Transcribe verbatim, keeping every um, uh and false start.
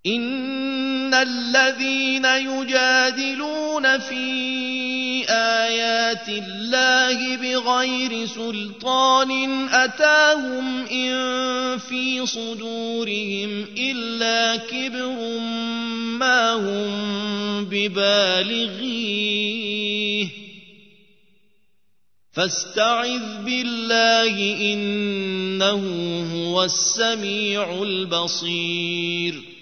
إن الذين يجادلون في آيات الله بغير سلطان أتاهم إن في صدورهم إلا كبر ما هم ببالغيه فاستعذ بالله إنه هو السميع البصير